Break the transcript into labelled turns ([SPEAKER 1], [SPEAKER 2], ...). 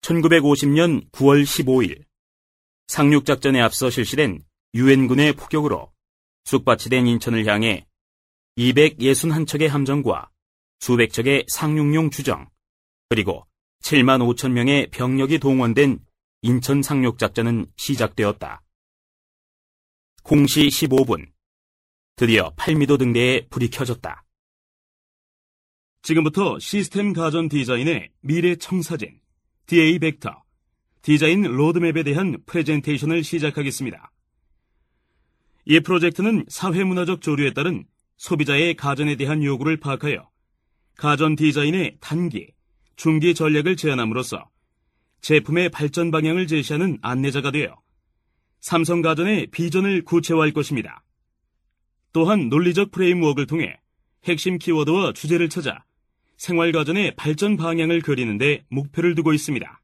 [SPEAKER 1] 1950년 9월 15일 상륙작전에 앞서 실시된 유엔군의 포격으로 쑥밭이 된 인천을 향해 261척의 함정과 수백 척의 상륙용 주정, 그리고 7만 5천 명의 병력이 동원된 인천 상륙작전은 시작되었다. 0시 15분, 드디어 8미도 등대에 불이 켜졌다.
[SPEAKER 2] 지금부터 시스템 가전 디자인의 미래 청사진, DA 벡터, 디자인 로드맵에 대한 프레젠테이션을 시작하겠습니다. 이 프로젝트는 사회문화적 조류에 따른 소비자의 가전에 대한 요구를 파악하여 가전 디자인의 단기, 중기 전략을 제안함으로써 제품의 발전 방향을 제시하는 안내자가 되어 삼성가전의 비전을 구체화할 것입니다. 또한 논리적 프레임워크를 통해 핵심 키워드와 주제를 찾아 생활가전의 발전 방향을 그리는 데 목표를 두고 있습니다.